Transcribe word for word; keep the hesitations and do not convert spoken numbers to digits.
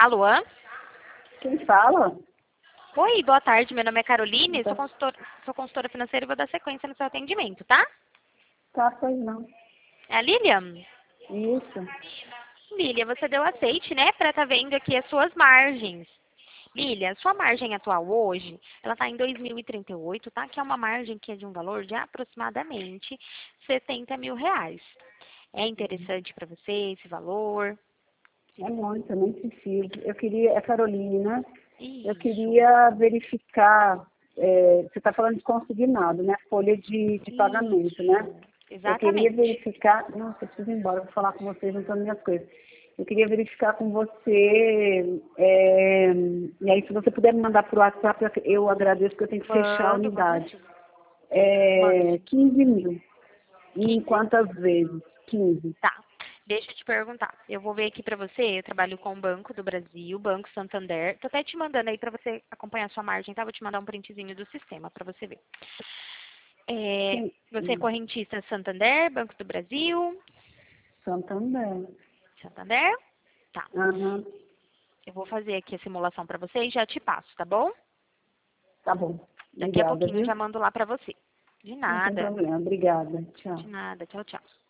Alô? Quem fala? Oi, boa tarde. Meu nome é Caroline, Tá, sou consultora, sou consultora financeira e vou dar sequência no seu atendimento, tá? tá, pois não. É a Lilian? Isso. Lilian, você deu aceite, né, para estar vendo aqui as suas margens. Lilian, sua margem atual hoje, ela está em dois mil e trinta e oito, tá? Que é uma margem que é de um valor de aproximadamente setenta mil reais. É interessante para você esse valor? É muito, eu nem preciso. Eu queria, é Caroline, né? Eu Isso, queria verificar, é, você está falando de consignado, né? Folha de, de pagamento, né? isso, Eu queria exatamente. verificar, nossa, eu preciso ir embora, vou falar com vocês juntando minhas coisas. Eu queria verificar com você, é, e aí se você puder me mandar por WhatsApp, eu agradeço, porque eu tenho que fechar a Mando, com unidade. certeza. É, Mande. quinze mil. E em quinze? quantas vezes? Quinze. Tá. Deixa eu te perguntar. Eu vou ver aqui pra você. Eu trabalho com o Banco do Brasil, Banco Santander. Tô até te mandando aí pra você acompanhar a sua margem, tá? Vou te mandar um printzinho do sistema pra você ver. É, Quem? você é Hum, correntista Santander, Banco do Brasil, Santander. Santander? Tá. Aham. Eu vou fazer aqui a simulação pra você e já te passo, tá bom? Tá bom. Daqui a Obrigada, pouquinho eu viu? já mando lá pra você. De Não tem nada. problema. Obrigada. De Tchau. nada. Tchau, tchau.